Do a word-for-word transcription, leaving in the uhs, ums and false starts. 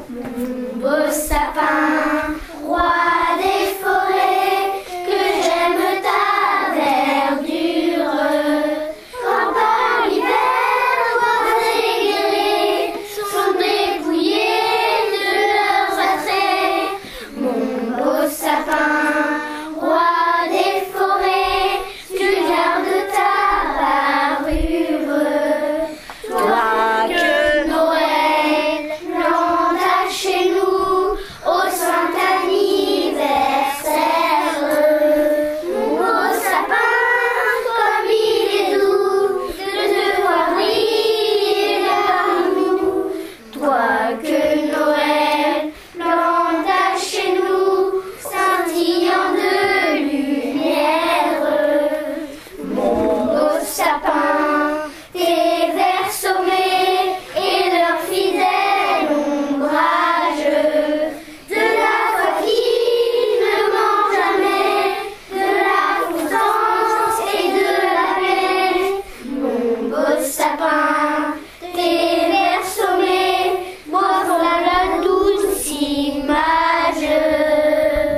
Mon beau sapin, roi des forêts, que j'aime ta verdure. Quand par l'hiver, toi égarés sont dépouillés de leurs attraits. Mon beau sapin, roi des forêts, tu gardes ta parure. Toi que Noël planta chez nous au saint anniversaire. Mon beau sapin, comme il est doux de te voir briller parmi nous. Toi que